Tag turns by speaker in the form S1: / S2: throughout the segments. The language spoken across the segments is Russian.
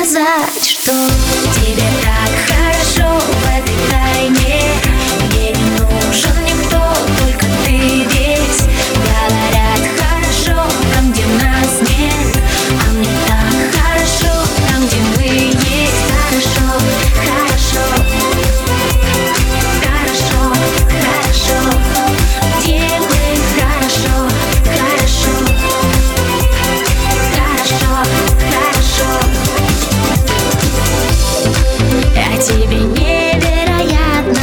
S1: сказать, что тебе так хорошо в этой тайне. Мне не нужен никто, только ты здесь. Говорят, хорошо там, где нас нет, а мне так хорошо там, где мы есть. Хорошо, хорошо, хорошо, хорошо, где мы. Хорошо, хорошо, хорошо, хорошо. А тебе невероятно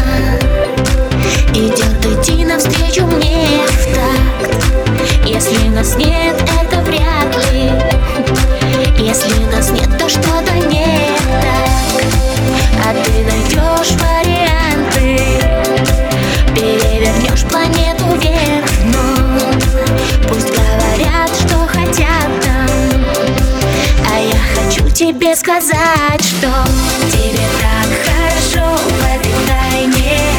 S1: идет идти навстречу мне в такт. Если нас нет, это вряд ли. Если нас нет, то что-то не так. А ты найдешь варианты, перевернешь планету вверх. Но пусть говорят, что хотят там, а я хочу тебе сказать, что тебе так хорошо в этой тайне.